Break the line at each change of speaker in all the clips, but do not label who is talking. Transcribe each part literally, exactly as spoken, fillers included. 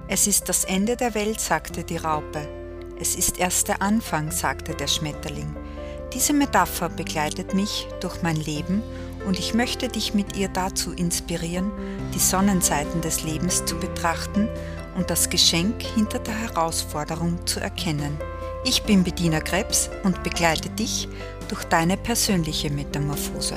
Es ist das Ende der Welt, sagte die Raupe. Es ist erst der Anfang, sagte der Schmetterling. Diese Metapher begleitet mich durch mein Leben und ich möchte dich mit ihr dazu inspirieren, die Sonnenseiten des Lebens zu betrachten und das Geschenk hinter der Herausforderung zu erkennen. Ich bin Bettina Krebs und begleite dich durch deine persönliche Metamorphose.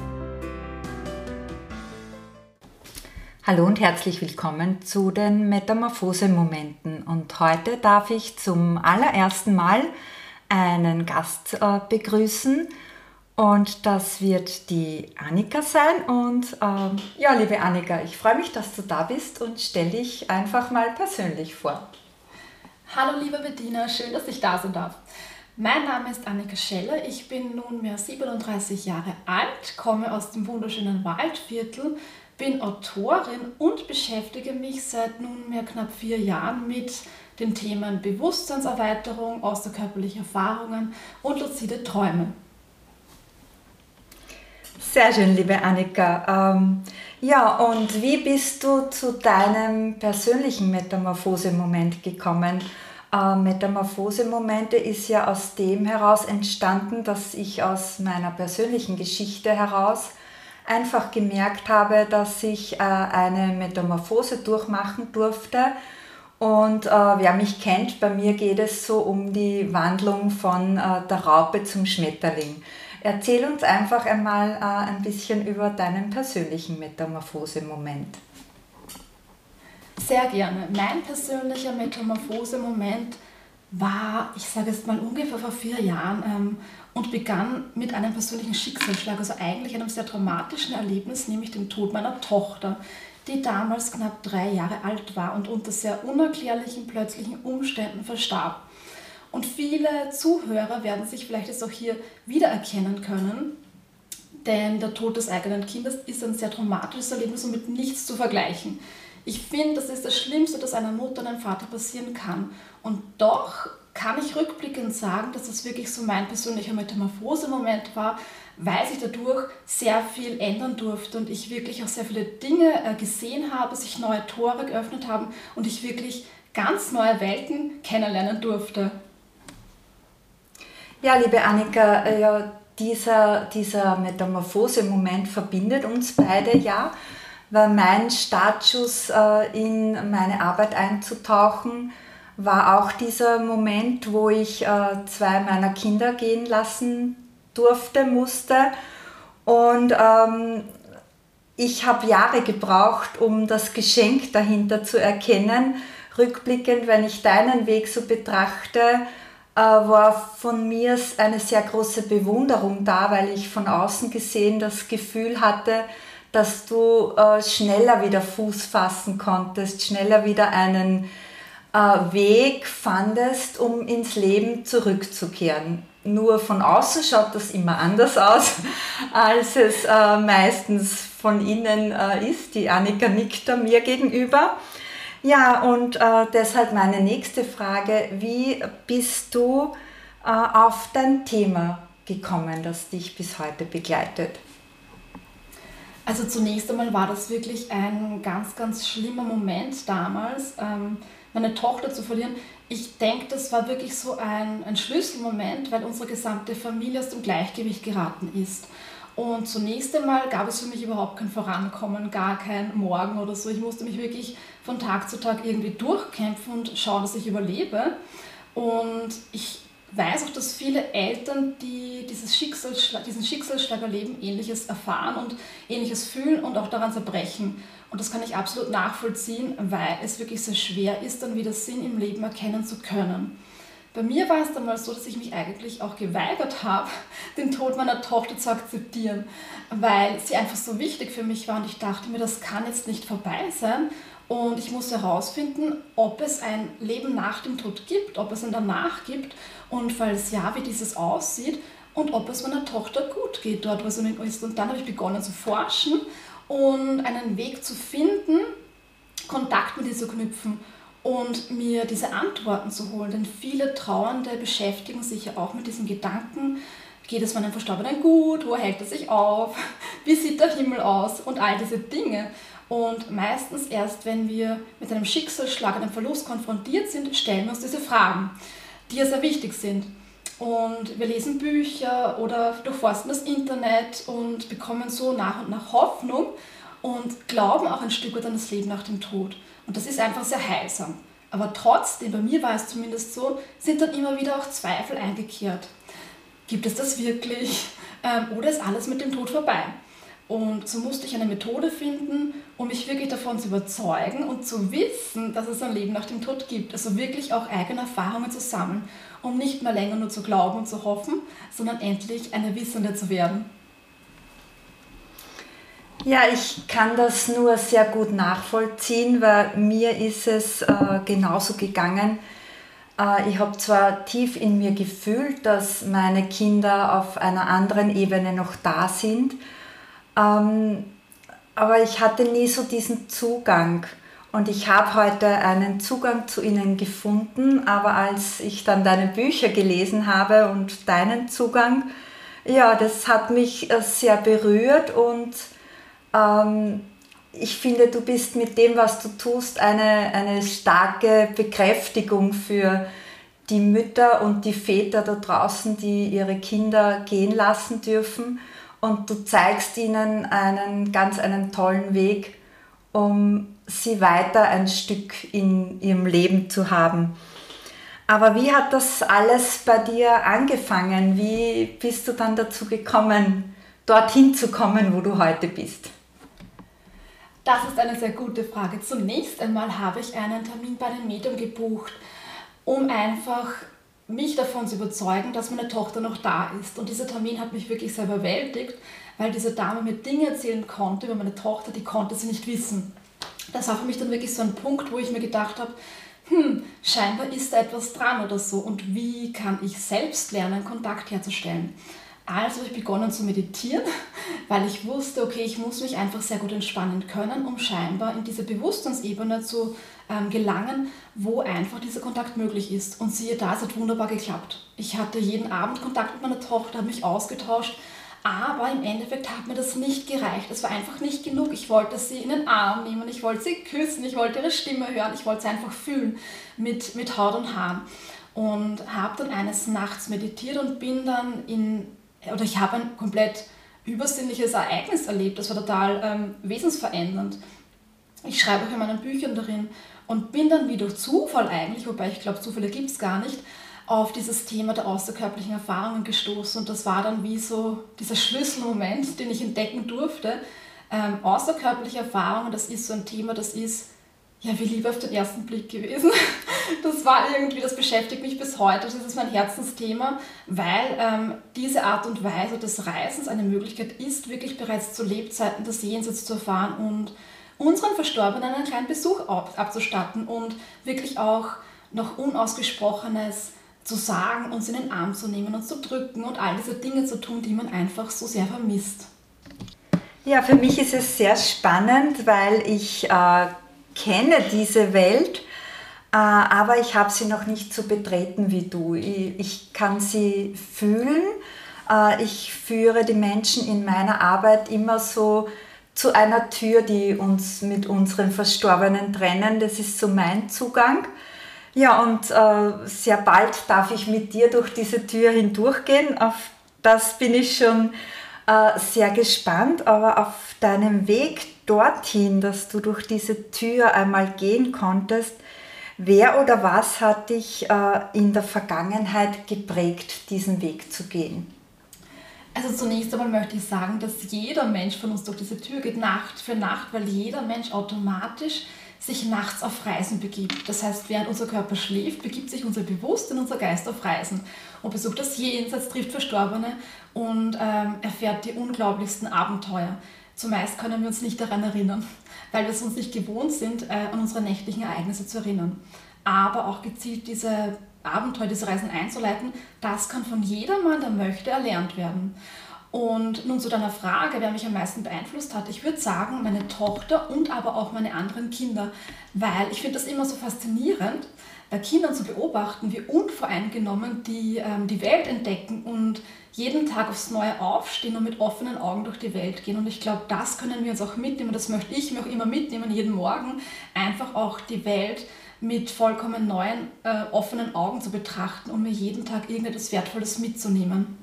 Hallo und herzlich willkommen zu den Metamorphose-Momenten. Und heute darf ich zum allerersten Mal einen Gast äh, begrüßen. Und das wird die Annika sein. Und ähm, ja, liebe Annika, ich freue mich, dass du da bist und stell dich einfach mal persönlich vor.
Hallo liebe Bettina, schön, dass ich da sein darf. Mein Name ist Annika Scheller, ich bin nunmehr siebenunddreißig Jahre alt, komme aus dem wunderschönen Waldviertel, bin Autorin und beschäftige mich seit nunmehr knapp vier Jahren mit den Themen Bewusstseinserweiterung, außerkörperliche Erfahrungen und luzide Träume.
Sehr schön, liebe Annika. Ähm, ja, und wie bist du zu deinem persönlichen Metamorphose-Moment gekommen? Äh, Metamorphose-Momente ist ja aus dem heraus entstanden, dass ich aus meiner persönlichen Geschichte heraus einfach gemerkt habe, dass ich äh, eine Metamorphose durchmachen durfte. Und äh, wer mich kennt, bei mir geht es so um die Wandlung von äh, der Raupe zum Schmetterling. Erzähl uns einfach einmal äh, ein bisschen über deinen persönlichen Metamorphose-Moment.
Sehr gerne. Mein persönlicher Metamorphose-Moment war, ich sage jetzt mal ungefähr vor vier Jahren ähm, und begann mit einem persönlichen Schicksalsschlag, also eigentlich einem sehr traumatischen Erlebnis, nämlich dem Tod meiner Tochter, die damals knapp drei Jahre alt war und unter sehr unerklärlichen, plötzlichen Umständen verstarb. Und viele Zuhörer werden sich vielleicht jetzt auch hier wiedererkennen können, denn der Tod des eigenen Kindes ist ein sehr traumatisches Erlebnis und mit nichts zu vergleichen. Ich finde, das ist das Schlimmste, das einer Mutter und einem Vater passieren kann. Und doch kann ich rückblickend sagen, dass das wirklich so mein persönlicher Metamorphose-Moment war, weil sich dadurch sehr viel ändern durfte und ich wirklich auch sehr viele Dinge gesehen habe, sich neue Tore geöffnet haben und ich wirklich ganz neue Welten kennenlernen durfte.
Ja, liebe Annika, ja, dieser, dieser Metamorphose-Moment verbindet uns beide ja, weil mein Startschuss äh, in meine Arbeit einzutauchen war auch dieser Moment, wo ich äh, zwei meiner Kinder gehen lassen durfte, musste. Und ähm, ich habe Jahre gebraucht, um das Geschenk dahinter zu erkennen. Rückblickend, wenn ich deinen Weg so betrachte, äh, war von mir eine sehr große Bewunderung da, weil ich von außen gesehen das Gefühl hatte, dass du äh, schneller wieder Fuß fassen konntest, schneller wieder einen Weg fandest, um ins Leben zurückzukehren. Nur von außen schaut das immer anders aus, als es äh, meistens von innen äh, ist. Die Annika nickt da mir gegenüber. Ja, und äh, deshalb meine nächste Frage: Wie bist du äh, auf dein Thema gekommen, das dich bis heute begleitet?
Also zunächst einmal war das wirklich ein ganz, ganz schlimmer Moment damals, ähm, meine Tochter zu verlieren. Ich denke, das war wirklich so ein, ein Schlüsselmoment, weil unsere gesamte Familie aus dem Gleichgewicht geraten ist. Und zunächst einmal gab es für mich überhaupt kein Vorankommen, gar kein Morgen oder so. Ich musste mich wirklich von Tag zu Tag irgendwie durchkämpfen und schauen, dass ich überlebe. Und ich weiß auch, dass viele Eltern, die dieses Schicksalsschlag, diesen Schicksalsschlag erleben, Ähnliches erfahren und Ähnliches fühlen und auch daran zerbrechen. Und das kann ich absolut nachvollziehen, weil es wirklich sehr schwer ist, dann wieder Sinn im Leben erkennen zu können. Bei mir war es damals so, dass ich mich eigentlich auch geweigert habe, den Tod meiner Tochter zu akzeptieren, weil sie einfach so wichtig für mich war und ich dachte mir, das kann jetzt nicht vorbei sein. Und ich muss herausfinden, ob es ein Leben nach dem Tod gibt, ob es ein Danach gibt und falls ja, wie dieses aussieht und ob es meiner Tochter gut geht dort, wo sie ist. Und dann habe ich begonnen zu forschen und einen Weg zu finden, Kontakt mit ihr zu knüpfen und mir diese Antworten zu holen. Denn viele Trauernde beschäftigen sich ja auch mit diesen Gedanken, geht es meinem Verstorbenen gut, wo hält er sich auf, wie sieht der Himmel aus und all diese Dinge. Und meistens erst, wenn wir mit einem Schicksalsschlag, einem Verlust konfrontiert sind, stellen wir uns diese Fragen, die ja sehr wichtig sind. Und wir lesen Bücher oder durchforsten das Internet und bekommen so nach und nach Hoffnung und glauben auch ein Stück weit an das Leben nach dem Tod. Und das ist einfach sehr heilsam. Aber trotzdem, bei mir war es zumindest so, sind dann immer wieder auch Zweifel eingekehrt. Gibt es das wirklich? Ähm, oder ist alles mit dem Tod vorbei? Und so musste ich eine Methode finden, um mich wirklich davon zu überzeugen und zu wissen, dass es ein Leben nach dem Tod gibt. Also wirklich auch eigene Erfahrungen zu sammeln, um nicht mehr länger nur zu glauben und zu hoffen, sondern endlich eine Wissende zu werden.
Ja, ich kann das nur sehr gut nachvollziehen, weil mir ist es äh, genauso gegangen. Äh, ich habe zwar tief in mir gefühlt, dass meine Kinder auf einer anderen Ebene noch da sind, Ähm, aber ich hatte nie so diesen Zugang und ich habe heute einen Zugang zu ihnen gefunden, aber als ich dann deine Bücher gelesen habe und deinen Zugang, ja, das hat mich äh, sehr berührt und ähm, ich finde, du bist mit dem, was du tust, eine, eine starke Bekräftigung für die Mütter und die Väter da draußen, die ihre Kinder gehen lassen dürfen. Und du zeigst ihnen einen ganz einen tollen Weg, um sie weiter ein Stück in ihrem Leben zu haben. Aber wie hat das alles bei dir angefangen? Wie bist du dann dazu gekommen, dorthin zu kommen, wo du heute bist?
Das ist eine sehr gute Frage. Zunächst einmal habe ich einen Termin bei einem Medium gebucht, um einfach mich davon zu überzeugen, dass meine Tochter noch da ist. Und dieser Termin hat mich wirklich sehr überwältigt, weil diese Dame mir Dinge erzählen konnte über meine Tochter, die konnte sie nicht wissen. Das war für mich dann wirklich so ein Punkt, wo ich mir gedacht habe, hm, scheinbar ist da etwas dran oder so. Und wie kann ich selbst lernen, Kontakt herzustellen? Also habe ich begonnen zu meditieren, weil ich wusste, okay, ich muss mich einfach sehr gut entspannen können, um scheinbar in diese Bewusstseinsebene zu ähm, gelangen, wo einfach dieser Kontakt möglich ist. Und siehe da, es hat wunderbar geklappt. Ich hatte jeden Abend Kontakt mit meiner Tochter, habe mich ausgetauscht, aber im Endeffekt hat mir das nicht gereicht. Es war einfach nicht genug. Ich wollte sie in den Arm nehmen, ich wollte sie küssen, ich wollte ihre Stimme hören, ich wollte sie einfach fühlen mit, mit Haut und Haaren. Und habe dann eines Nachts meditiert und bin dann in oder ich habe ein komplett übersinnliches Ereignis erlebt, das war total ähm, wesensverändernd. Ich schreibe auch in meinen Büchern darin und bin dann wie durch Zufall eigentlich, wobei ich glaube, Zufälle gibt es gar nicht, auf dieses Thema der außerkörperlichen Erfahrungen gestoßen und das war dann wie so dieser Schlüsselmoment, den ich entdecken durfte. Ähm, außerkörperliche Erfahrungen, das ist so ein Thema, das ist ja wie Liebe auf den ersten Blick gewesen. Das war irgendwie, das beschäftigt mich bis heute, das ist mein Herzensthema, weil ähm, diese Art und Weise des Reisens eine Möglichkeit ist, wirklich bereits zu Lebzeiten das Jenseits zu erfahren und unseren Verstorbenen einen kleinen Besuch ab, abzustatten und wirklich auch noch Unausgesprochenes zu sagen, uns in den Arm zu nehmen und zu drücken und all diese Dinge zu tun, die man einfach so sehr vermisst.
Ja, für mich ist es sehr spannend, weil ich äh, kenne diese Welt, äh, aber ich habe sie noch nicht so betreten wie du. Ich, ich kann sie fühlen. Äh, ich führe die Menschen in meiner Arbeit immer so zu einer Tür, die uns mit unseren Verstorbenen trennen. Das ist so mein Zugang. Ja, und äh, sehr bald darf ich mit dir durch diese Tür hindurchgehen. Auf das bin ich schon äh, sehr gespannt. Aber auf deinem Weg dorthin, dass du durch diese Tür einmal gehen konntest, wer oder was hat dich äh, in der Vergangenheit geprägt, diesen Weg zu gehen?
Also zunächst einmal möchte ich sagen, dass jeder Mensch von uns durch diese Tür geht, Nacht für Nacht, weil jeder Mensch automatisch sich nachts auf Reisen begibt. Das heißt, während unser Körper schläft, begibt sich unser Bewusstsein, unser Geist auf Reisen und besucht das Jenseits, trifft Verstorbene und ähm, erfährt die unglaublichsten Abenteuer. Zumeist können wir uns nicht daran erinnern, weil wir es uns nicht gewohnt sind, äh, an unsere nächtlichen Ereignisse zu erinnern. Aber auch gezielt diese Abenteuer, diese Reisen einzuleiten, das kann von jedermann, der möchte, erlernt werden. Und nun zu deiner Frage, wer mich am meisten beeinflusst hat, ich würde sagen, meine Tochter und aber auch meine anderen Kinder, weil ich finde das immer so faszinierend, bei Kindern zu beobachten, wie unvoreingenommen die ähm, die Welt entdecken und jeden Tag aufs Neue aufstehen und mit offenen Augen durch die Welt gehen. Und ich glaube, das können wir uns auch mitnehmen, das möchte ich mir auch immer mitnehmen, jeden Morgen, einfach auch die Welt mit vollkommen neuen, äh, offenen Augen zu betrachten und mir jeden Tag irgendetwas Wertvolles mitzunehmen.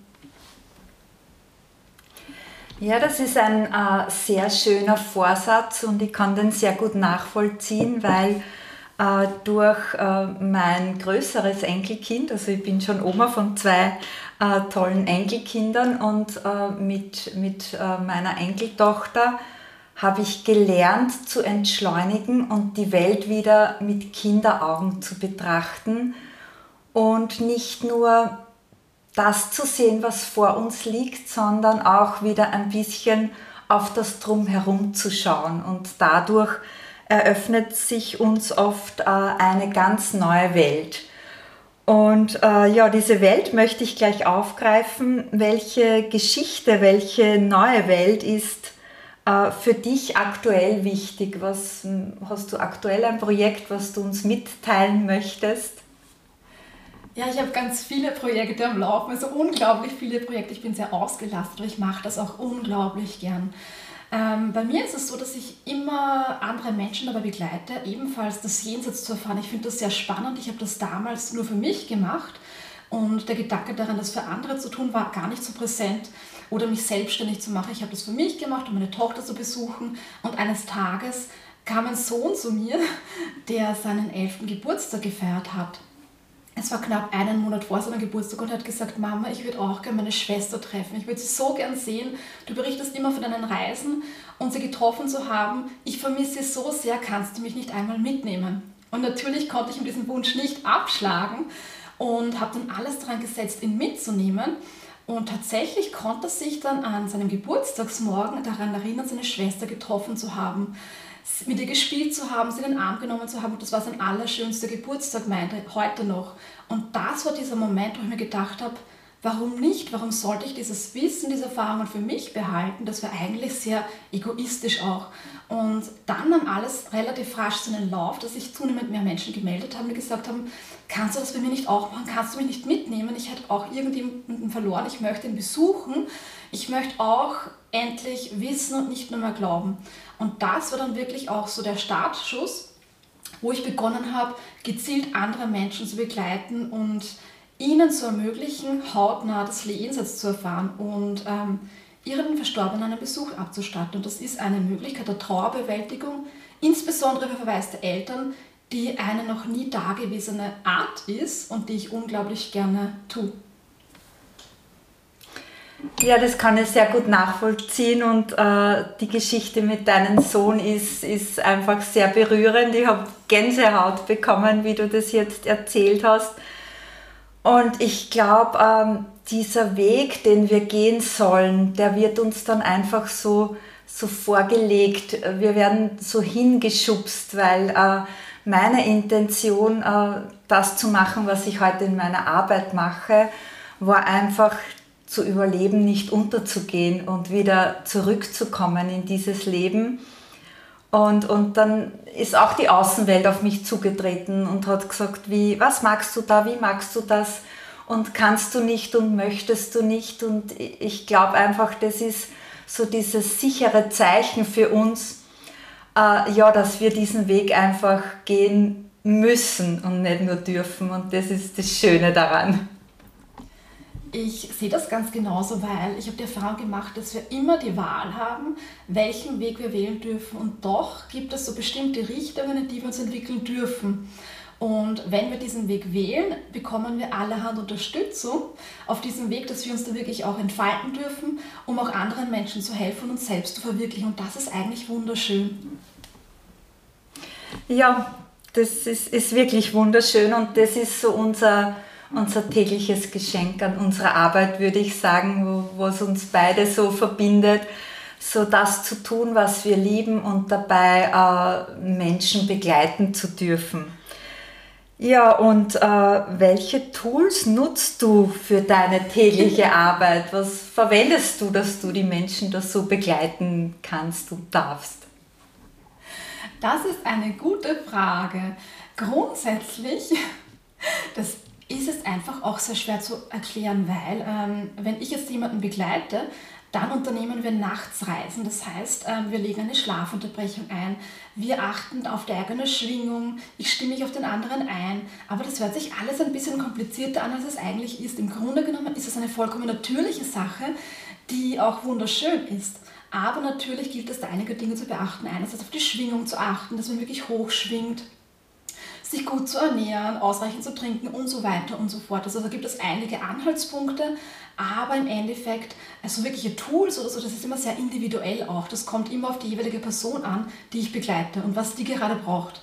Ja, das ist ein äh, sehr schöner Vorsatz und ich kann den sehr gut nachvollziehen, weil äh, durch äh, mein größeres Enkelkind, also ich bin schon Oma von zwei äh, tollen Enkelkindern und äh, mit, mit äh, meiner Enkeltochter habe ich gelernt zu entschleunigen und die Welt wieder mit Kinderaugen zu betrachten und nicht nur das zu sehen, was vor uns liegt, sondern auch wieder ein bisschen auf das Drumherum zu schauen. Und dadurch eröffnet sich uns oft äh, eine ganz neue Welt. Und äh, ja, diese Welt möchte ich gleich aufgreifen. Welche Geschichte, welche neue Welt ist äh, für dich aktuell wichtig? Was, hast du aktuell ein Projekt, was du uns mitteilen möchtest?
Ja, ich habe ganz viele Projekte am Laufen, also unglaublich viele Projekte. Ich bin sehr ausgelastet, aber ich mache das auch unglaublich gern. Ähm, bei mir ist es so, dass ich immer andere Menschen dabei begleite, ebenfalls das Jenseits zu erfahren. Ich finde das sehr spannend. Ich habe das damals nur für mich gemacht und der Gedanke daran, das für andere zu tun, war gar nicht so präsent oder mich selbstständig zu machen. Ich habe das für mich gemacht, um meine Tochter zu besuchen und eines Tages kam ein Sohn zu mir, der seinen elften Geburtstag gefeiert hat. Es war knapp einen Monat vor seinem Geburtstag und er hat gesagt, Mama, ich würde auch gerne meine Schwester treffen. Ich würde sie so gern sehen. Du berichtest immer von deinen Reisen und sie getroffen zu haben. Ich vermisse sie so sehr, kannst du mich nicht einmal mitnehmen? Und natürlich konnte ich ihm diesen Wunsch nicht abschlagen und habe dann alles daran gesetzt, ihn mitzunehmen. Und tatsächlich konnte er sich dann an seinem Geburtstagsmorgen daran erinnern, seine Schwester getroffen zu haben, mit ihr gespielt zu haben, sie in den Arm genommen zu haben. Und das war sein allerschönster Geburtstag, meinte er, heute noch. Und das war dieser Moment, wo ich mir gedacht habe, warum nicht? Warum sollte ich dieses Wissen, diese Erfahrungen für mich behalten? Das war eigentlich sehr egoistisch auch. Und dann nahm alles relativ rasch seinen Lauf, dass sich zunehmend mehr Menschen gemeldet haben, die gesagt haben, kannst du das bei mir nicht auch machen? Kannst du mich nicht mitnehmen? Ich hätte auch irgendjemanden verloren, ich möchte ihn besuchen. Ich möchte auch endlich wissen und nicht nur mehr glauben. Und das war dann wirklich auch so der Startschuss, wo ich begonnen habe, gezielt andere Menschen zu begleiten und ihnen zu ermöglichen, hautnah das Jenseits zu erfahren und ähm, ihren Verstorbenen einen Besuch abzustatten. Und das ist eine Möglichkeit der Trauerbewältigung, insbesondere für verwaiste Eltern, die eine noch nie dagewesene Art ist und die ich unglaublich gerne tue.
Ja, das kann ich sehr gut nachvollziehen und äh, die Geschichte mit deinem Sohn ist, ist einfach sehr berührend. Ich habe Gänsehaut bekommen, wie du das jetzt erzählt hast. Und ich glaube, ähm, dieser Weg, den wir gehen sollen, der wird uns dann einfach so, so vorgelegt. Wir werden so hingeschubst, weil äh, meine Intention, äh, das zu machen, was ich heute in meiner Arbeit mache, war einfach zu überleben, nicht unterzugehen und wieder zurückzukommen in dieses Leben. Und, und dann ist auch die Außenwelt auf mich zugetreten und hat gesagt, wie, was magst du da, wie magst du das und kannst du nicht und möchtest du nicht. Und ich glaube einfach, das ist so dieses sichere Zeichen für uns, äh, ja, dass wir diesen Weg einfach gehen müssen und nicht nur dürfen. Und das ist das Schöne daran.
Ich sehe das ganz genauso, weil ich habe die Erfahrung gemacht, dass wir immer die Wahl haben, welchen Weg wir wählen dürfen. Und doch gibt es so bestimmte Richtungen, in die wir uns entwickeln dürfen. Und wenn wir diesen Weg wählen, bekommen wir allerhand Unterstützung auf diesem Weg, dass wir uns da wirklich auch entfalten dürfen, um auch anderen Menschen zu helfen und uns selbst zu verwirklichen. Und das ist eigentlich wunderschön.
Ja, das ist, ist wirklich wunderschön und das ist so unser... unser tägliches Geschenk an unserer Arbeit, würde ich sagen, wo, wo es uns beide so verbindet, so das zu tun, was wir lieben und dabei äh, Menschen begleiten zu dürfen. Ja, und äh, welche Tools nutzt du für deine tägliche Arbeit? Was verwendest du, dass du die Menschen das so begleiten kannst und darfst?
Das ist eine gute Frage. Grundsätzlich, das ist es einfach auch sehr schwer zu erklären, weil ähm, wenn ich jetzt jemanden begleite, dann unternehmen wir Nachtsreisen. Das heißt, ähm, wir legen eine Schlafunterbrechung ein, wir achten auf die eigene Schwingung, ich stimme mich auf den anderen ein. Aber das hört sich alles ein bisschen komplizierter an, als es eigentlich ist. Im Grunde genommen ist es eine vollkommen natürliche Sache, die auch wunderschön ist. Aber natürlich gilt es, da einige Dinge zu beachten. Einerseits auf die Schwingung zu achten, dass man wirklich hoch schwingt, sich gut zu ernähren, ausreichend zu trinken und so weiter und so fort. Also da gibt es einige Anhaltspunkte, aber im Endeffekt, also wirkliche Tools oder so, das ist immer sehr individuell auch. Das kommt immer auf die jeweilige Person an, die ich begleite und was die gerade braucht.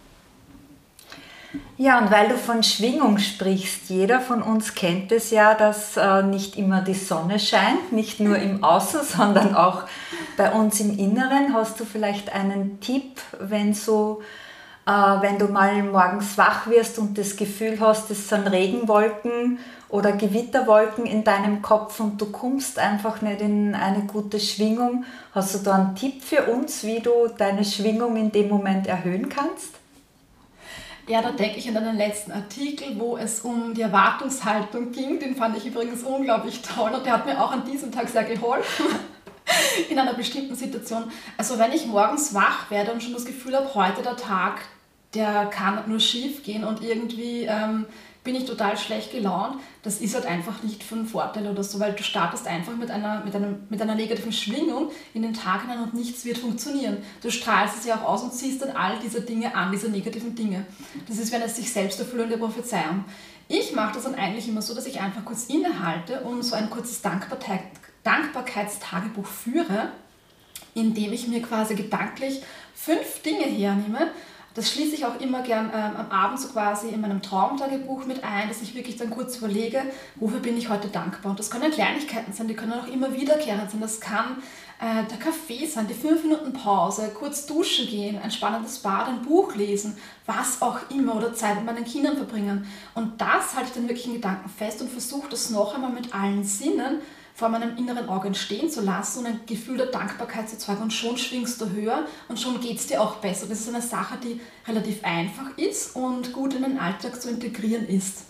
Ja, und weil du von Schwingung sprichst, jeder von uns kennt es ja, dass äh, nicht immer die Sonne scheint, nicht nur im Außen, sondern auch bei uns im Inneren. Hast du vielleicht einen Tipp, wenn so äh, wenn du mal morgens wach wirst und das Gefühl hast, es sind Regenwolken oder Gewitterwolken in deinem Kopf und du kommst einfach nicht in eine gute Schwingung. Hast du da einen Tipp für uns, wie du deine Schwingung in dem Moment erhöhen kannst?
Ja, da denke ich an einen letzten Artikel, wo es um die Erwartungshaltung ging. Den fand ich übrigens unglaublich toll und der hat mir auch an diesem Tag sehr geholfen. In einer bestimmten Situation. Also wenn ich morgens wach werde und schon das Gefühl habe, heute der Tag, der kann nur schief gehen und irgendwie ähm, bin ich total schlecht gelaunt, das ist halt einfach nicht von Vorteil oder so, weil du startest einfach mit einer, mit einem, mit einer negativen Schwingung in den Tag hinein und nichts wird funktionieren. Du strahlst es ja auch aus und ziehst dann all diese Dinge an, diese negativen Dinge. Das ist wie eine sich selbst erfüllende Prophezeiung. Ich mache das dann eigentlich immer so, dass ich einfach kurz innehalte und so ein kurzes Dankbarkeit, Dankbarkeitstagebuch führe, indem ich mir quasi gedanklich fünf Dinge hernehme. Das schließe ich auch immer gern ähm, am Abend so quasi in meinem Traumtagebuch mit ein, dass ich wirklich dann kurz überlege, wofür bin ich heute dankbar. Und das können Kleinigkeiten sein, die können auch immer wiederkehrend sein. Das kann äh, der Kaffee sein, die fünf Minuten Pause, kurz duschen gehen, ein spannendes Bad, ein Buch lesen, was auch immer oder Zeit mit meinen Kindern verbringen. Und das halte ich dann wirklich in Gedanken fest und versuche das noch einmal mit allen Sinnen vor meinem inneren Auge entstehen zu lassen und ein Gefühl der Dankbarkeit zu erzeugen und schon schwingst du höher und schon geht es dir auch besser. Das ist eine Sache, die relativ einfach ist und gut in den Alltag zu integrieren ist.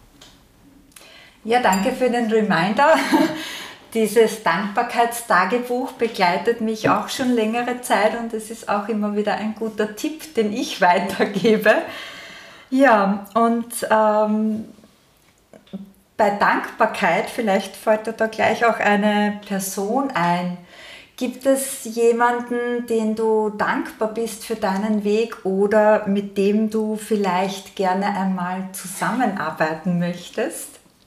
Ja, danke für den Reminder. Dieses Dankbarkeitstagebuch begleitet mich auch schon längere Zeit und es ist auch immer wieder ein guter Tipp, den ich weitergebe. Ja, und ähm, bei Dankbarkeit, vielleicht fällt dir da gleich auch eine Person ein. Gibt es jemanden, den du dankbar bist für deinen Weg oder mit dem du vielleicht gerne einmal zusammenarbeiten möchtest?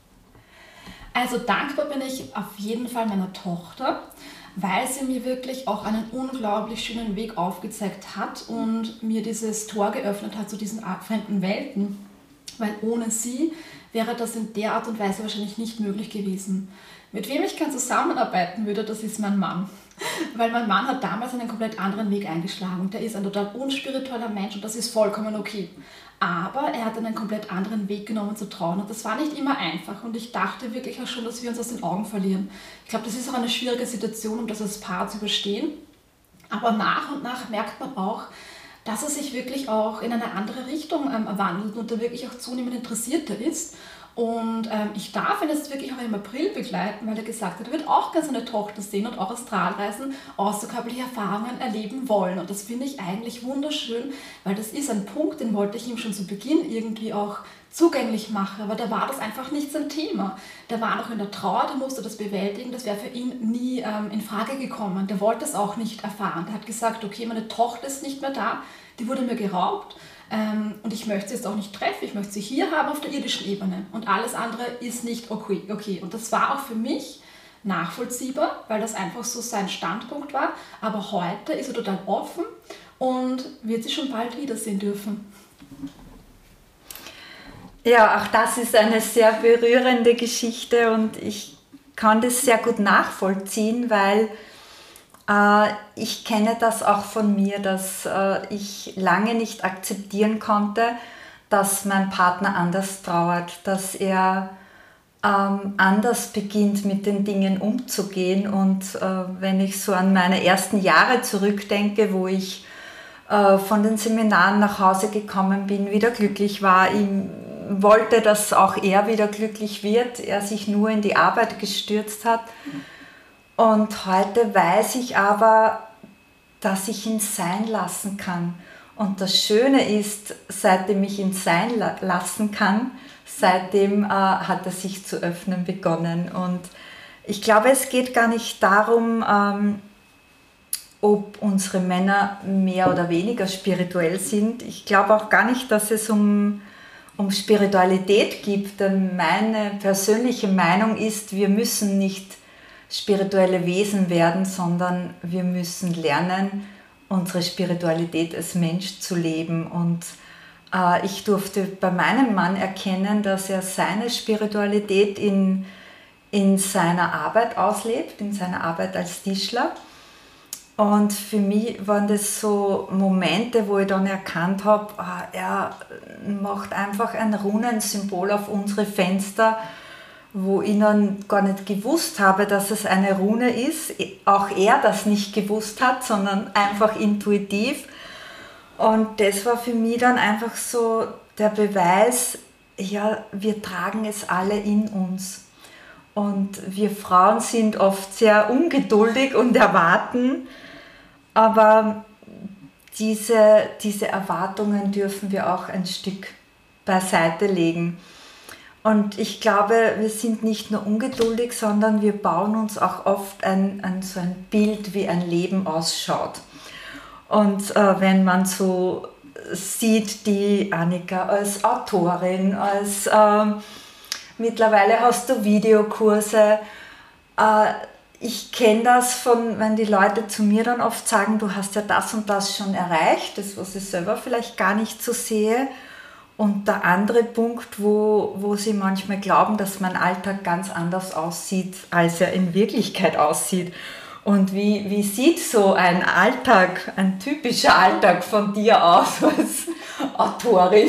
Also dankbar bin ich auf jeden Fall meiner Tochter, weil sie mir wirklich auch einen unglaublich schönen Weg aufgezeigt hat und mir dieses Tor geöffnet hat zu diesen fremden Welten. Weil ohne sie wäre das in der Art und Weise wahrscheinlich nicht möglich gewesen. Mit wem ich gern zusammenarbeiten würde, das ist mein Mann. Weil mein Mann hat damals einen komplett anderen Weg eingeschlagen. Der ist ein total unspiritueller Mensch und das ist vollkommen okay. Aber er hat einen komplett anderen Weg genommen zu trauen und das war nicht immer einfach und ich dachte wirklich auch schon, dass wir uns aus den Augen verlieren. Ich glaube, das ist auch eine schwierige Situation, um das als Paar zu überstehen. Aber nach und nach merkt man auch, dass er sich wirklich auch in eine andere Richtung ähm, wandelt und da wirklich auch zunehmend interessierter ist. Und ähm, ich darf ihn jetzt wirklich auch im April begleiten, weil er gesagt hat, er wird auch gerne seine Tochter sehen und auch Astralreisen, außerkörperliche Erfahrungen erleben wollen. Und das finde ich eigentlich wunderschön, weil das ist ein Punkt, den wollte ich ihm schon zu Beginn irgendwie auch zugänglich machen, aber da war das einfach nicht sein Thema. Der war noch in der Trauer, der musste das bewältigen, das wäre für ihn nie ähm, in Frage gekommen. Der wollte es auch nicht erfahren. Der hat gesagt, okay, meine Tochter ist nicht mehr da, die wurde mir geraubt. Ähm, und ich möchte sie jetzt auch nicht treffen, ich möchte sie hier haben auf der irdischen Ebene und alles andere ist nicht okay. okay. Und das war auch für mich nachvollziehbar, weil das einfach so sein Standpunkt war, aber heute ist er total offen und wird sie schon bald wiedersehen dürfen.
Ja, auch das ist eine sehr berührende Geschichte und ich kann das sehr gut nachvollziehen, weil Äh, ich kenne das auch von mir, dass äh, ich lange nicht akzeptieren konnte, dass mein Partner anders trauert, dass er ähm, anders beginnt, mit den Dingen umzugehen. Und äh, wenn ich so an meine ersten Jahre zurückdenke, wo ich äh, von den Seminaren nach Hause gekommen bin, wieder glücklich war, ich wollte, dass auch er wieder glücklich wird, er sich nur in die Arbeit gestürzt hat. Und heute weiß ich aber, dass ich ihn sein lassen kann. Und das Schöne ist, seitdem ich ihn sein lassen kann, seitdem äh, hat er sich zu öffnen begonnen. Und ich glaube, es geht gar nicht darum, ähm, ob unsere Männer mehr oder weniger spirituell sind. Ich glaube auch gar nicht, dass es um, um Spiritualität geht. Denn meine persönliche Meinung ist, wir müssen nicht spirituelle Wesen werden, sondern wir müssen lernen, unsere Spiritualität als Mensch zu leben. Und äh, ich durfte bei meinem Mann erkennen, dass er seine Spiritualität in, in seiner Arbeit auslebt, in seiner Arbeit als Tischler. Und für mich waren das so Momente, wo ich dann erkannt habe, äh, er macht einfach ein Runensymbol auf unsere Fenster, wo ich dann gar nicht gewusst habe, dass es eine Rune ist. Auch er das nicht gewusst hat, sondern einfach intuitiv. Und das war für mich dann einfach so der Beweis, ja, wir tragen es alle in uns. Und wir Frauen sind oft sehr ungeduldig und erwarten, aber diese, diese Erwartungen dürfen wir auch ein Stück beiseite legen. Und ich glaube, wir sind nicht nur ungeduldig, sondern wir bauen uns auch oft ein, ein, so ein Bild, wie ein Leben ausschaut. Und äh, wenn man so sieht, die Annika als Autorin, als äh, mittlerweile hast du Videokurse. Äh, ich kenne das von, wenn die Leute zu mir dann oft sagen, du hast ja das und das schon erreicht, das, was ich selber vielleicht gar nicht so sehe. Und der andere Punkt, wo, wo sie manchmal glauben, dass mein Alltag ganz anders aussieht, als er in Wirklichkeit aussieht. Und wie, wie sieht so ein Alltag, ein typischer Alltag von dir aus als Autorin?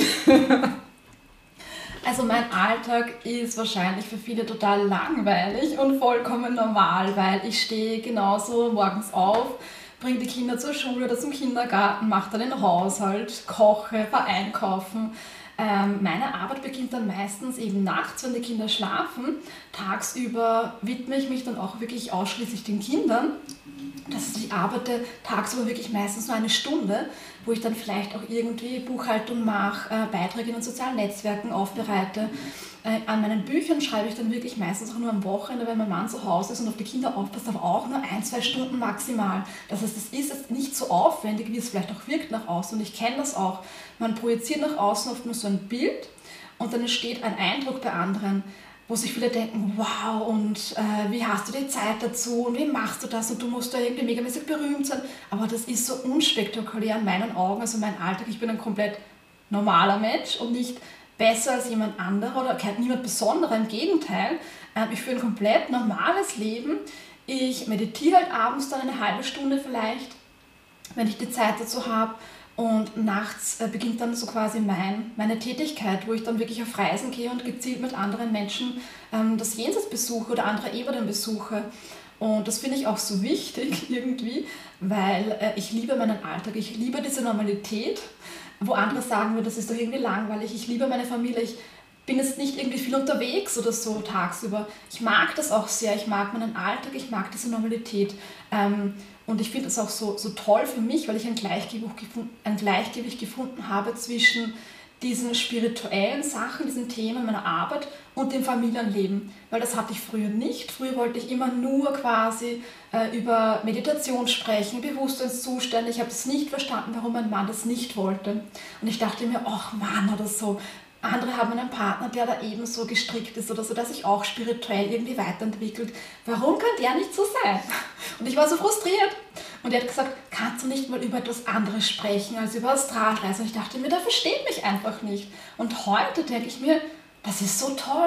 Also mein Alltag ist wahrscheinlich für viele total langweilig und vollkommen normal, weil ich stehe genauso morgens auf, bringe die Kinder zur Schule oder zum Kindergarten, mache dann den Haushalt, koche, fahre einkaufen. Ähm, meine Arbeit beginnt dann meistens eben nachts, wenn die Kinder schlafen. Tagsüber widme ich mich dann auch wirklich ausschließlich den Kindern. Das heißt, ich arbeite tagsüber wirklich meistens nur eine Stunde, wo ich dann vielleicht auch irgendwie Buchhaltung mache, äh, Beiträge in den sozialen Netzwerken aufbereite. Äh, an meinen Büchern schreibe ich dann wirklich meistens auch nur am Wochenende, wenn mein Mann zu Hause ist und auf die Kinder aufpasst, aber auch nur ein, zwei Stunden maximal. Das heißt, es ist jetzt nicht so aufwendig, wie es vielleicht auch wirkt nach außen. Und ich kenne das auch. Man projiziert nach außen oft nur so ein Bild und dann entsteht ein Eindruck bei anderen, wo sich viele denken, wow, und äh, wie hast du die Zeit dazu und wie machst du das und du musst da irgendwie megamäßig berühmt sein. Aber das ist so unspektakulär in meinen Augen, also mein Alltag. Ich bin ein komplett normaler Mensch und nicht besser als jemand anderer oder niemand Besonderer, im Gegenteil. Ähm, ich führe ein komplett normales Leben. Ich meditiere halt abends dann eine halbe Stunde vielleicht, wenn ich die Zeit dazu habe. Und nachts äh, beginnt dann so quasi mein, meine Tätigkeit, wo ich dann wirklich auf Reisen gehe und gezielt mit anderen Menschen ähm, das Jenseits besuche oder andere Ebenen besuche. Und das finde ich auch so wichtig irgendwie, weil äh, ich liebe meinen Alltag, ich liebe diese Normalität, wo andere sagen würden, das ist doch irgendwie langweilig, ich liebe meine Familie, ich bin jetzt nicht irgendwie viel unterwegs oder so tagsüber. Ich mag das auch sehr, ich mag meinen Alltag, ich mag diese Normalität. Ähm, Und ich finde das auch so, so toll für mich, weil ich ein Gleichgewicht, gefunden, ein Gleichgewicht gefunden habe zwischen diesen spirituellen Sachen, diesen Themen meiner Arbeit und dem Familienleben. Weil das hatte ich früher nicht. Früher wollte ich immer nur quasi äh, über Meditation sprechen, Bewusstseinszustände. Ich habe es nicht verstanden, warum mein Mann das nicht wollte. Und ich dachte mir, ach Mann, oder so. Andere haben einen Partner, der da ebenso gestrickt ist oder so, der sich auch spirituell irgendwie weiterentwickelt. Warum kann der nicht so sein? Und ich war so frustriert. Und er hat gesagt, kannst du nicht mal über etwas anderes sprechen als über Astralreisen? Und ich dachte mir, der versteht mich einfach nicht. Und heute denke ich mir, das ist so toll.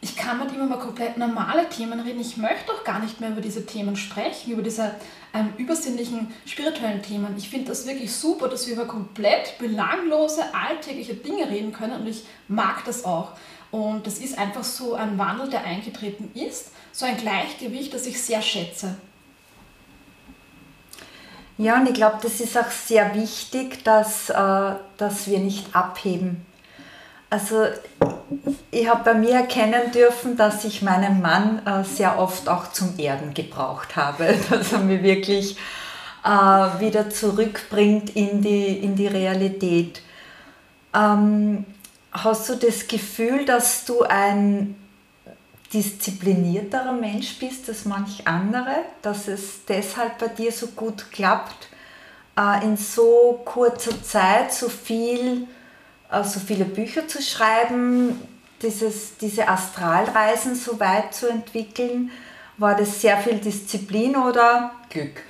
ich kann mit ihm über komplett normale Themen reden. Ich möchte auch gar nicht mehr über diese Themen sprechen, über diese ähm, übersinnlichen, spirituellen Themen. Ich finde das wirklich super, dass wir über komplett belanglose, alltägliche Dinge reden können und ich mag das auch. Und das ist einfach so ein Wandel, der eingetreten ist, so ein Gleichgewicht, das ich sehr schätze.
Ja, und ich glaube, das ist auch sehr wichtig, dass, äh, dass wir nicht abheben. Also ich habe bei mir erkennen dürfen, dass ich meinen Mann äh, sehr oft auch zum Erden gebraucht habe, dass er mich wirklich äh, wieder zurückbringt in die, in die Realität. Ähm, hast du das Gefühl, dass du ein disziplinierterer Mensch bist als manch andere, dass es deshalb bei dir so gut klappt, äh, in so kurzer Zeit so viel so viele Bücher zu schreiben, dieses, diese Astralreisen so weit zu entwickeln? War das sehr viel Disziplin oder Glück?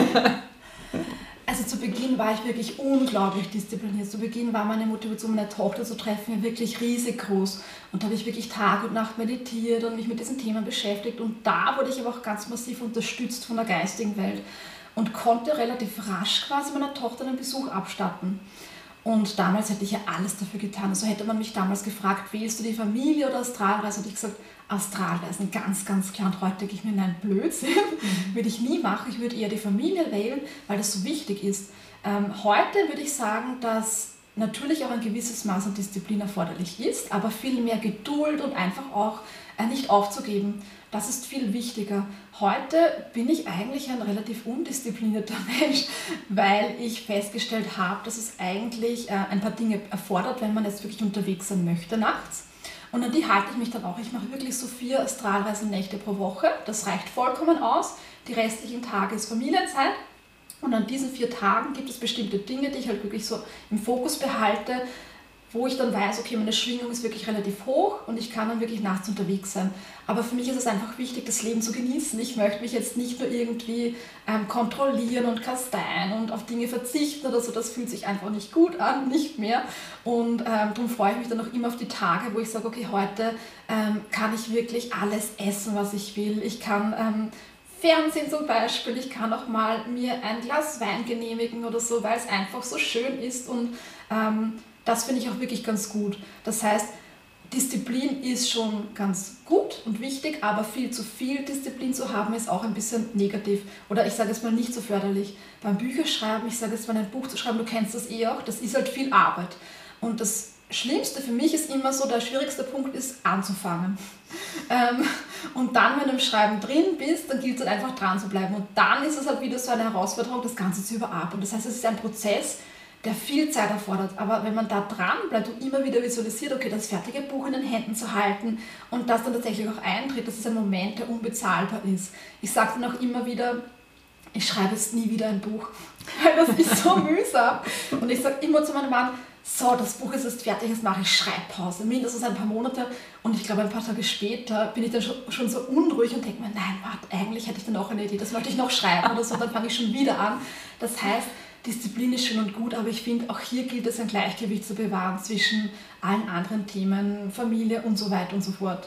Also zu Beginn war ich wirklich unglaublich diszipliniert. Zu Beginn war meine Motivation, meine Tochter zu treffen, wirklich riesig groß. Und da habe ich wirklich Tag und Nacht meditiert und mich mit diesen Themen beschäftigt. Und da wurde ich aber auch ganz massiv unterstützt von der geistigen Welt und konnte relativ rasch quasi meiner Tochter einen Besuch abstatten. Und damals hätte ich ja alles dafür getan. Also hätte man mich damals gefragt, wählst du die Familie oder Astralreise? Und ich gesagt, Astralreisen, ganz, ganz klar. Und heute denke ich mir, nein, Blödsinn, mhm. würde ich nie machen. Ich würde eher die Familie wählen, weil das so wichtig ist. Ähm, heute würde ich sagen, dass natürlich auch ein gewisses Maß an Disziplin erforderlich ist, aber viel mehr Geduld und einfach auch äh, nicht aufzugeben. Das ist viel wichtiger. Heute bin ich eigentlich ein relativ undisziplinierter Mensch, weil ich festgestellt habe, dass es eigentlich äh, ein paar Dinge erfordert, wenn man jetzt wirklich unterwegs sein möchte nachts. Und an die halte ich mich dann auch. Ich mache wirklich so vier Astralreisen-Nächte pro Woche. Das reicht vollkommen aus. Die restlichen Tage ist Familienzeit. Und an diesen vier Tagen gibt es bestimmte Dinge, die ich halt wirklich so im Fokus behalte, wo ich dann weiß, okay, meine Schwingung ist wirklich relativ hoch und ich kann dann wirklich nachts unterwegs sein. Aber für mich ist es einfach wichtig, das Leben zu genießen. Ich möchte mich jetzt nicht nur irgendwie ähm, kontrollieren und kasteien und auf Dinge verzichten oder so. Das fühlt sich einfach nicht gut an, nicht mehr. Und ähm, darum freue ich mich dann auch immer auf die Tage, wo ich sage, okay, heute ähm, kann ich wirklich alles essen, was ich will. Ich kann ähm, Fernsehen zum Beispiel, ich kann auch mal mir ein Glas Wein genehmigen oder so, weil es einfach so schön ist und ähm, das finde ich auch wirklich ganz gut. Das heißt, Disziplin ist schon ganz gut und wichtig, aber viel zu viel Disziplin zu haben, ist auch ein bisschen negativ. Oder ich sage es mal nicht so förderlich. Beim Bücherschreiben, ich sage es mal ein Buch zu schreiben, du kennst das eh auch, das ist halt viel Arbeit. Und das Schlimmste für mich ist immer so, der schwierigste Punkt ist anzufangen. Ähm, und dann, wenn du im Schreiben drin bist, dann gilt es halt einfach dran zu bleiben. Und dann ist es halt wieder so eine Herausforderung, das Ganze zu überarbeiten. Das heißt, es ist ein Prozess, der viel Zeit erfordert. Aber wenn man da dran bleibt und immer wieder visualisiert, okay, das fertige Buch in den Händen zu halten und das dann tatsächlich auch eintritt, das ist ein Moment, der unbezahlbar ist. Ich sage dann auch immer wieder, ich schreibe jetzt nie wieder ein Buch, weil das ist so mühsam. Und ich sage immer zu meinem Mann, so, das Buch ist jetzt fertig, jetzt mache ich Schreibpause, mindestens ein paar Monate. Und ich glaube, ein paar Tage später bin ich dann schon, schon so unruhig und denke mir, nein, warte, eigentlich hätte ich dann noch eine Idee, das wollte ich noch schreiben oder so, dann fange ich schon wieder an. Das heißt, Disziplin ist schön und gut, aber ich finde, auch hier gilt es, ein Gleichgewicht zu bewahren zwischen allen anderen Themen, Familie und so weiter und so fort.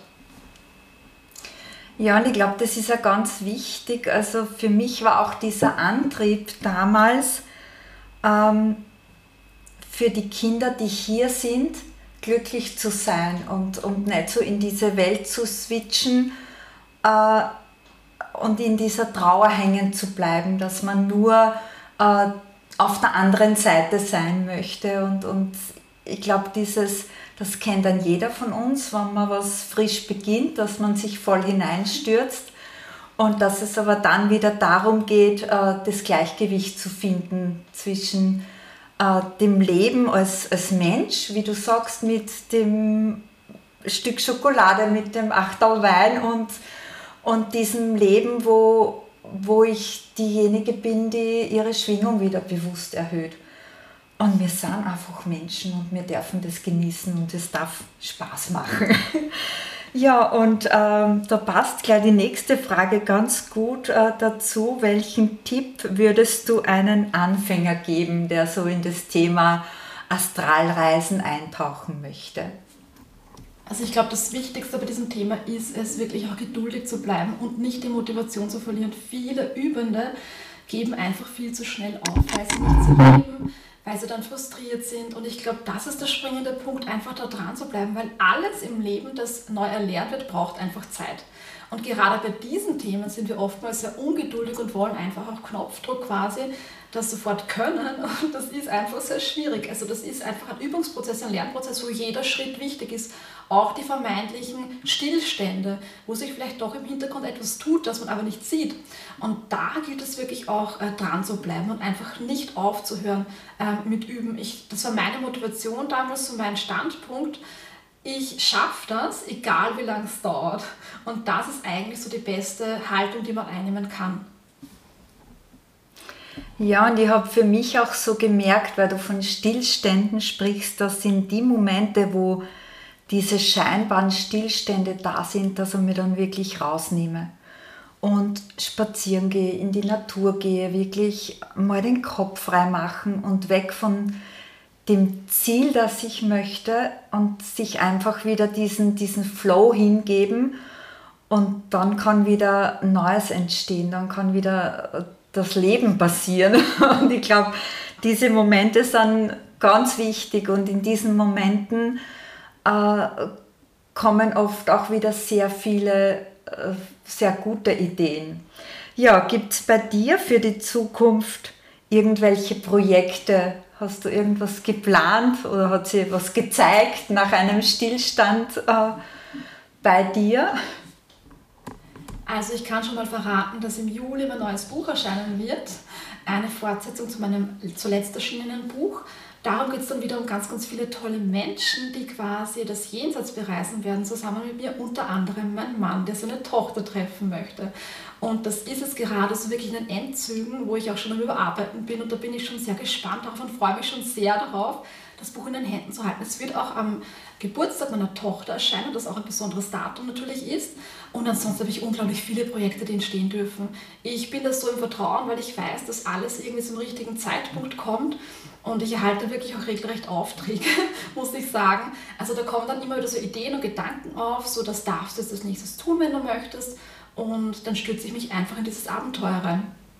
Ja, und ich glaube, das ist ja ganz wichtig. Also für mich war auch dieser Antrieb damals, ähm, für die Kinder, die hier sind, glücklich zu sein und, und nicht so in diese Welt zu switchen äh, und in dieser Trauer hängen zu bleiben, dass man nur äh, auf der anderen Seite sein möchte. Und, und ich glaube, dieses, das kennt dann jeder von uns, wenn man was frisch beginnt, dass man sich voll hineinstürzt und dass es aber dann wieder darum geht, das Gleichgewicht zu finden zwischen dem Leben als, als Mensch, wie du sagst, mit dem Stück Schokolade, mit dem Achterl Wein und, und diesem Leben, wo wo ich diejenige bin, die ihre Schwingung wieder bewusst erhöht. Und wir sind einfach Menschen und wir dürfen das genießen und es darf Spaß machen. Ja, und ähm, da passt gleich die nächste Frage ganz gut äh, dazu. Welchen Tipp würdest du einem Anfänger geben, der so in das Thema Astralreisen eintauchen möchte?
Also ich glaube, das Wichtigste bei diesem Thema ist es, wirklich auch geduldig zu bleiben und nicht die Motivation zu verlieren. Viele Übende geben einfach viel zu schnell auf, weil sie nichts erleben, weil sie dann frustriert sind. Und ich glaube, das ist der springende Punkt, einfach da dran zu bleiben, weil alles im Leben, das neu erlernt wird, braucht einfach Zeit. Und gerade bei diesen Themen sind wir oftmals sehr ungeduldig und wollen einfach auf Knopfdruck quasi das sofort können. Und das ist einfach sehr schwierig. Also das ist einfach ein Übungsprozess, ein Lernprozess, wo jeder Schritt wichtig ist. Auch die vermeintlichen Stillstände, wo sich vielleicht doch im Hintergrund etwas tut, das man aber nicht sieht. Und da gilt es wirklich auch äh, dran zu bleiben und einfach nicht aufzuhören äh, mit Üben. Ich, das war meine Motivation damals, so mein Standpunkt. Ich schaffe das, egal wie lange es dauert. Und das ist eigentlich so die beste Haltung, die man einnehmen kann.
Ja, und ich habe für mich auch so gemerkt, weil du von Stillständen sprichst, das sind die Momente, wo diese scheinbaren Stillstände da sind, dass ich mich dann wirklich rausnehme und spazieren gehe, in die Natur gehe, wirklich mal den Kopf frei machen und weg von dem Ziel, das ich möchte, und sich einfach wieder diesen, diesen Flow hingeben, und dann kann wieder Neues entstehen, dann kann wieder das Leben passieren. Und ich glaube, diese Momente sind ganz wichtig, und in diesen Momenten äh, kommen oft auch wieder sehr viele äh, sehr gute Ideen. Ja, gibt es bei dir für die Zukunft irgendwelche Projekte? Hast du irgendwas geplant oder hat sich was gezeigt nach einem Stillstand äh, bei dir?
Also ich kann schon mal verraten, dass im Juli mein neues Buch erscheinen wird. Eine Fortsetzung zu meinem zuletzt erschienenen Buch. Darum geht es dann wieder um ganz, ganz viele tolle Menschen, die quasi das Jenseits bereisen werden, zusammen mit mir, unter anderem mein Mann, der seine Tochter treffen möchte. Und das ist es gerade so wirklich in den Endzügen, wo ich auch schon am Überarbeiten bin, und da bin ich schon sehr gespannt darauf und freue mich schon sehr darauf, das Buch in den Händen zu halten. Es wird auch am Geburtstag meiner Tochter erscheinen, das auch ein besonderes Datum natürlich ist. Und ansonsten habe ich unglaublich viele Projekte, die entstehen dürfen. Ich bin da so im Vertrauen, weil ich weiß, dass alles irgendwie zum richtigen Zeitpunkt kommt. Und ich erhalte wirklich auch regelrecht Aufträge, muss ich sagen. Also da kommen dann immer wieder so Ideen und Gedanken auf, so das darfst du jetzt als nächstes tun, wenn du möchtest. Und dann stürze ich mich einfach in dieses Abenteuer rein.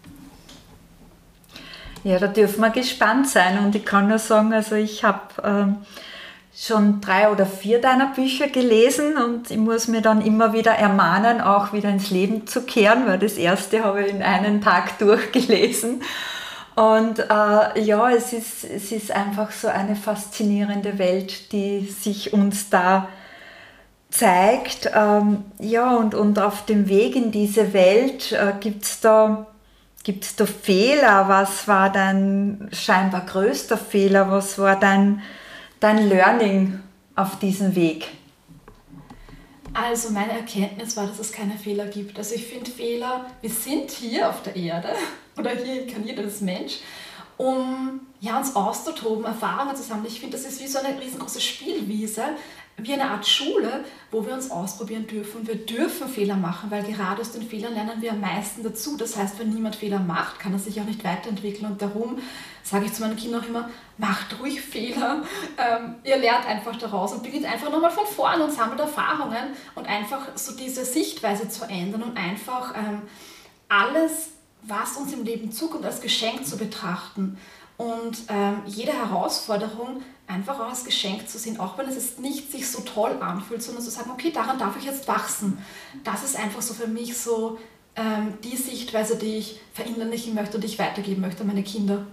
Ja, da dürfen wir gespannt sein, und ich kann nur sagen, also ich habe ähm, schon drei oder vier deiner Bücher gelesen, und ich muss mir dann immer wieder ermahnen, auch wieder ins Leben zu kehren, weil das erste habe ich in einem Tag durchgelesen. Und äh, ja, es ist, es ist einfach so eine faszinierende Welt, die sich uns da zeigt. Ähm, ja, und, und auf dem Weg in diese Welt äh, gibt es da Gibt es da Fehler? Was war dein scheinbar größter Fehler? Was war dein, dein Learning auf diesem Weg?
Also meine Erkenntnis war, dass es keine Fehler gibt. Also ich finde Fehler, wir sind hier auf der Erde, oder hier inkarniert als Mensch, um ja, uns auszutoben, Erfahrungen zu sammeln. Ich finde, das ist wie so eine riesengroße Spielwiese, wie eine Art Schule, wo wir uns ausprobieren dürfen. Wir dürfen Fehler machen, weil gerade aus den Fehlern lernen wir am meisten dazu. Das heißt, wenn niemand Fehler macht, kann er sich auch nicht weiterentwickeln. Und darum sage ich zu meinen Kindern auch immer, macht ruhig Fehler. Ähm, ihr lernt einfach daraus und beginnt einfach nochmal von vorne und sammelt Erfahrungen, und einfach so diese Sichtweise zu ändern und einfach ähm, alles, was uns im Leben zukommt, als Geschenk zu betrachten. Und ähm, jede Herausforderung einfach auch als Geschenk zu sehen, auch wenn es jetzt nicht sich so toll anfühlt, sondern zu sagen, okay, daran darf ich jetzt wachsen. Das ist einfach so für mich so ähm, die Sichtweise, die ich verinnerlichen möchte und die ich weitergeben möchte an meine Kinder.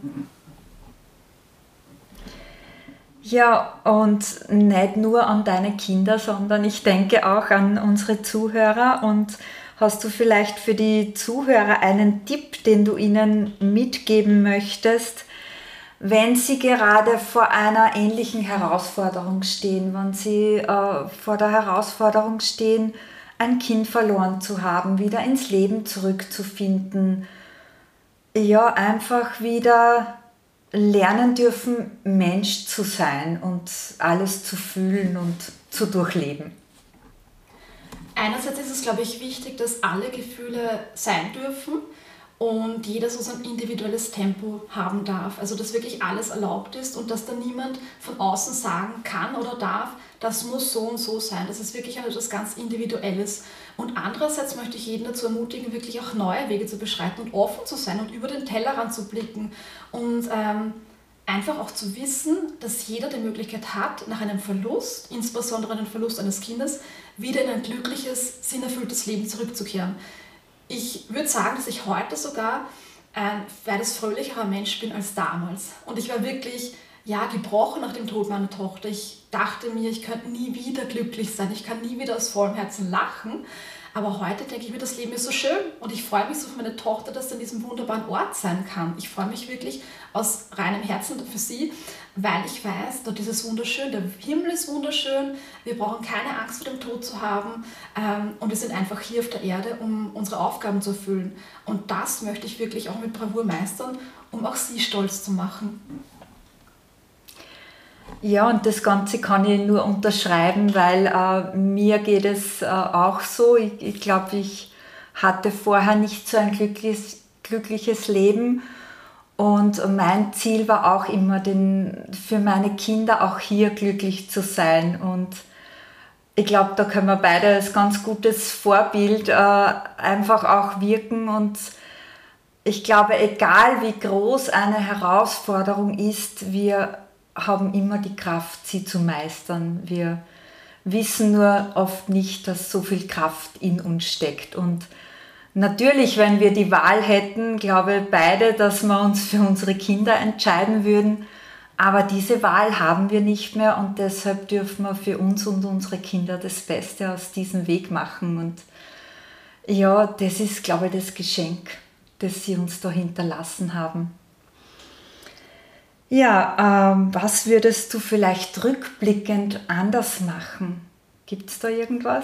Ja, und nicht nur an deine Kinder, sondern ich denke auch an unsere Zuhörer. Und hast du vielleicht für die Zuhörer einen Tipp, den du ihnen mitgeben möchtest, wenn sie gerade vor einer ähnlichen Herausforderung stehen, wenn sie äh, vor der Herausforderung stehen, ein Kind verloren zu haben, wieder ins Leben zurückzufinden, ja, einfach wieder lernen dürfen, Mensch zu sein und alles zu fühlen und zu durchleben?
Einerseits ist es, glaube ich, wichtig, dass alle Gefühle sein dürfen. und jeder so sein individuelles Tempo haben darf. Also dass wirklich alles erlaubt ist und dass da niemand von außen sagen kann oder darf, das muss so und so sein. Das ist wirklich etwas ganz Individuelles. Und andererseits möchte ich jeden dazu ermutigen, wirklich auch neue Wege zu beschreiten und offen zu sein und über den Tellerrand zu blicken und ähm, einfach auch zu wissen, dass jeder die Möglichkeit hat, nach einem Verlust, insbesondere einem Verlust eines Kindes, wieder in ein glückliches, sinnerfülltes Leben zurückzukehren. Ich würde sagen, dass ich heute sogar ein weitaus fröhlicherer Mensch bin als damals. Und ich war wirklich ja, gebrochen nach dem Tod meiner Tochter. Ich dachte mir, ich könnte nie wieder glücklich sein, ich kann nie wieder aus vollem Herzen lachen. Aber heute denke ich mir, das Leben ist so schön und ich freue mich so für meine Tochter, dass sie an diesem wunderbaren Ort sein kann. Ich freue mich wirklich aus reinem Herzen für sie, weil ich weiß, dort ist es wunderschön, der Himmel ist wunderschön, wir brauchen keine Angst vor dem Tod zu haben ähm, und wir sind einfach hier auf der Erde, um unsere Aufgaben zu erfüllen. Und das möchte ich wirklich auch mit Bravour meistern, um auch sie stolz zu machen.
Ja, und das Ganze kann ich nur unterschreiben, weil äh, mir geht es äh, auch so. Ich, ich glaube, ich hatte vorher nicht so ein glückliches, glückliches Leben und mein Ziel war auch immer, den, für meine Kinder auch hier glücklich zu sein. Und ich glaube, da können wir beide als ganz gutes Vorbild äh, einfach auch wirken. Und ich glaube, egal wie groß eine Herausforderung ist, wir haben immer die Kraft, sie zu meistern. Wir wissen nur oft nicht, dass so viel Kraft in uns steckt. Und natürlich, wenn wir die Wahl hätten, glaube ich beide, dass wir uns für unsere Kinder entscheiden würden. Aber diese Wahl haben wir nicht mehr und deshalb dürfen wir für uns und unsere Kinder das Beste aus diesem Weg machen. Und ja, das ist, glaube ich, das Geschenk, das sie uns da hinterlassen haben. Ja, ähm, was würdest du vielleicht rückblickend anders machen? Gibt es da irgendwas?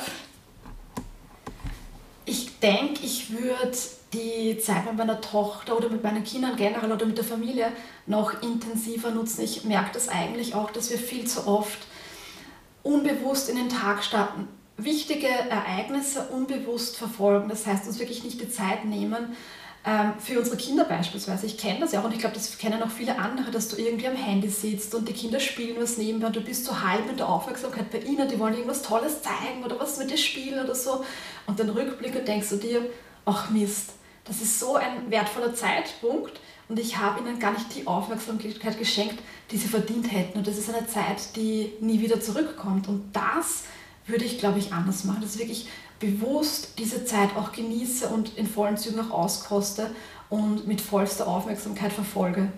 Ich denke, ich würde die Zeit mit meiner Tochter oder mit meinen Kindern generell oder mit der Familie noch intensiver nutzen. Ich merke das eigentlich auch, dass wir viel zu oft unbewusst in den Tag starten, wichtige Ereignisse unbewusst verfolgen. Das heißt, uns wirklich nicht die Zeit nehmen, für unsere Kinder beispielsweise. Ich kenne das ja auch und ich glaube, das kennen auch viele andere, dass du irgendwie am Handy sitzt und die Kinder spielen was nebenbei und du bist so halb mit der Aufmerksamkeit bei ihnen, die wollen irgendwas Tolles zeigen oder was mit dir spielen oder so. Und dann Rückblick und denkst du dir, ach Mist, das ist so ein wertvoller Zeitpunkt und ich habe ihnen gar nicht die Aufmerksamkeit geschenkt, die sie verdient hätten. Und das ist eine Zeit, die nie wieder zurückkommt. Und das würde ich, glaube ich, anders machen. Das ist wirklich bewusst diese Zeit auch genieße und in vollen Zügen auch auskoste und mit vollster Aufmerksamkeit verfolge.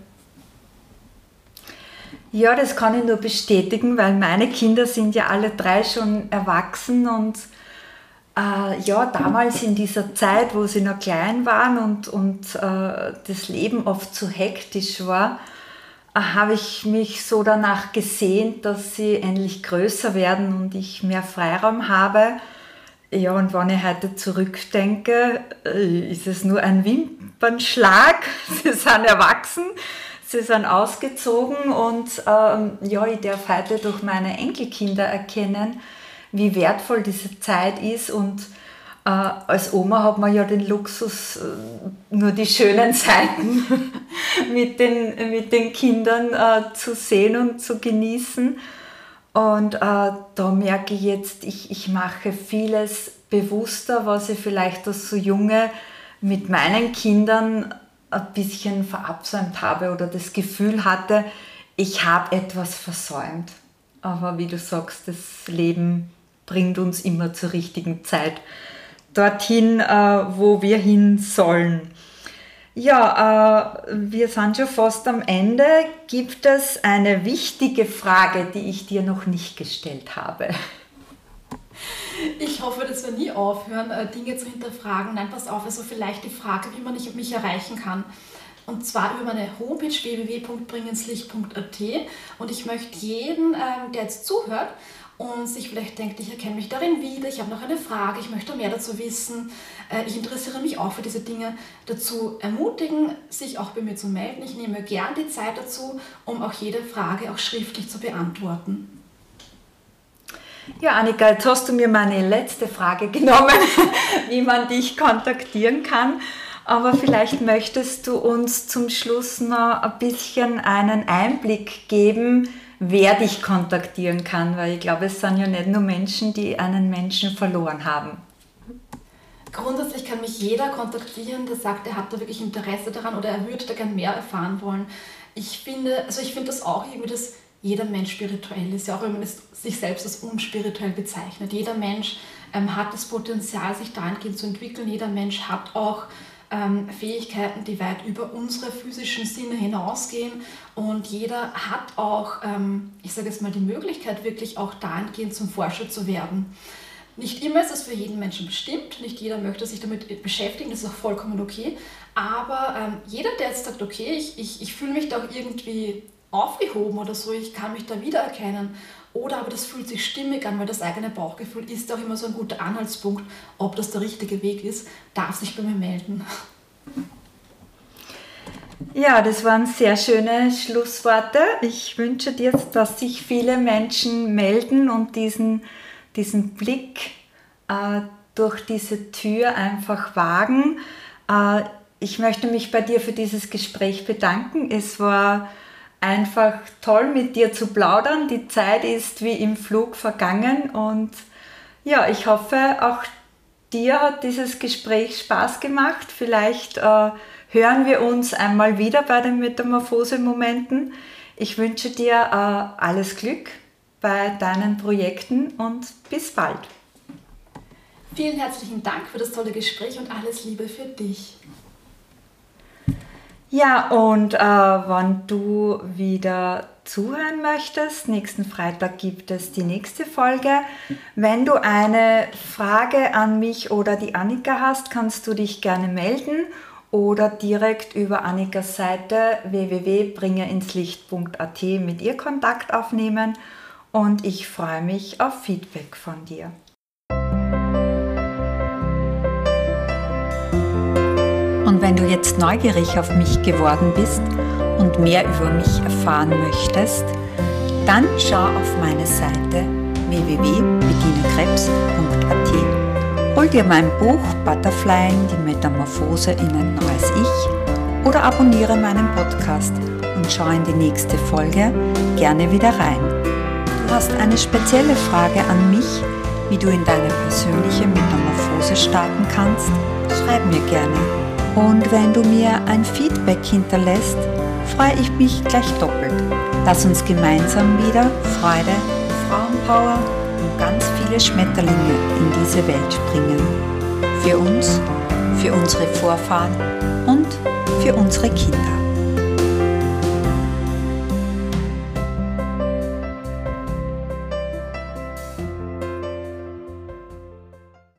Ja, das kann ich nur bestätigen, weil meine Kinder sind ja alle drei schon erwachsen und äh, ja, damals in dieser Zeit, wo sie noch klein waren und, und äh, das Leben oft so hektisch war, äh, habe ich mich so danach gesehnt, dass sie endlich größer werden und ich mehr Freiraum habe. Ja, und wenn ich heute zurückdenke, ist es nur ein Wimpernschlag. Sie sind erwachsen, sie sind ausgezogen und ähm, ja, ich darf heute durch meine Enkelkinder erkennen, wie wertvoll diese Zeit ist. Und äh, als Oma hat man ja den Luxus, äh, nur die schönen Seiten mit den, mit den Kindern äh, zu sehen und zu genießen. Und äh, da merke ich jetzt, ich, ich mache vieles bewusster, was ich vielleicht als so Junge mit meinen Kindern ein bisschen verabsäumt habe oder das Gefühl hatte, ich habe etwas versäumt. Aber wie du sagst, das Leben bringt uns immer zur richtigen Zeit dorthin, äh, wo wir hin sollen. Ja, äh, wir sind schon fast am Ende. Gibt es eine wichtige Frage, die ich dir noch nicht gestellt habe?
Ich hoffe, dass wir nie aufhören, Dinge zu hinterfragen. Nein, pass auf, also vielleicht die Frage, wie man mich erreichen kann. Und zwar über meine Homepage w w w punkt bringenslicht punkt a t. Und ich möchte jeden, der jetzt zuhört und sich vielleicht denkt, ich erkenne mich darin wieder, ich habe noch eine Frage, ich möchte mehr dazu wissen, ich interessiere mich auch für diese Dinge, dazu ermutigen, sich auch bei mir zu melden. Ich nehme gern die Zeit dazu, um auch jede Frage auch schriftlich zu beantworten.
Ja, Annika, jetzt hast du mir meine letzte Frage genommen, wie man dich kontaktieren kann. Aber vielleicht möchtest du uns zum Schluss noch ein bisschen einen Einblick geben, wer dich kontaktieren kann, weil ich glaube, es sind ja nicht nur Menschen, die einen Menschen verloren haben.
Grundsätzlich kann mich jeder kontaktieren, der sagt, er hat da wirklich Interesse daran oder er würde da gern mehr erfahren wollen. Ich finde, also ich finde das auch irgendwie, dass jeder Mensch spirituell ist, ja auch wenn man es, sich selbst als unspirituell bezeichnet. Jeder Mensch ähm, hat das Potenzial, sich dahingehend zu entwickeln. Jeder Mensch hat auch ähm, Fähigkeiten, die weit über unsere physischen Sinne hinausgehen. Und jeder hat auch, ähm, ich sage jetzt mal, die Möglichkeit, wirklich auch dahingehend zum Forscher zu werden. Nicht immer ist es für jeden Menschen bestimmt, nicht jeder möchte sich damit beschäftigen, das ist auch vollkommen okay. Aber ähm, jeder, der jetzt sagt, okay, ich, ich, ich fühle mich da auch irgendwie aufgehoben oder so, ich kann mich da wiedererkennen oder aber das fühlt sich stimmig an, weil das eigene Bauchgefühl ist auch immer so ein guter Anhaltspunkt, ob das der richtige Weg ist, darf sich bei mir melden.
Ja, das waren sehr schöne Schlussworte. Ich wünsche dir, dass sich viele Menschen melden und diesen, diesen Blick äh, durch diese Tür einfach wagen. Äh, ich möchte mich bei dir für dieses Gespräch bedanken. Es war einfach toll, mit dir zu plaudern. Die Zeit ist wie im Flug vergangen und ja, ich hoffe, auch dir hat dieses Gespräch Spaß gemacht. Vielleicht äh, hören wir uns einmal wieder bei den Metamorphose-Momenten. Ich wünsche dir äh, alles Glück bei deinen Projekten und bis bald.
Vielen herzlichen Dank für das tolle Gespräch und alles Liebe für dich.
Ja, und äh, wenn du wieder zuhören möchtest, nächsten Freitag gibt es die nächste Folge. Wenn du eine Frage an mich oder die Annika hast, kannst du dich gerne melden oder direkt über Annikas Seite w w w punkt bringerinslicht punkt a t mit ihr Kontakt aufnehmen und ich freue mich auf Feedback von dir. Und wenn du jetzt neugierig auf mich geworden bist und mehr über mich erfahren möchtest, dann schau auf meine Seite w w w punkt bettina krebs punkt a t, hol dir mein Buch Butterflying, die Metamorphose in ein neues Ich oder abonniere meinen Podcast und schau in die nächste Folge gerne wieder rein. Du hast eine spezielle Frage an mich, wie du in deine persönliche Metamorphose starten kannst, schreib mir gerne. Und wenn du mir ein Feedback hinterlässt, freue ich mich gleich doppelt. Lass uns gemeinsam wieder Freude, Frauenpower und ganz viele Schmetterlinge in diese Welt bringen. Für uns, für unsere Vorfahren und für unsere Kinder.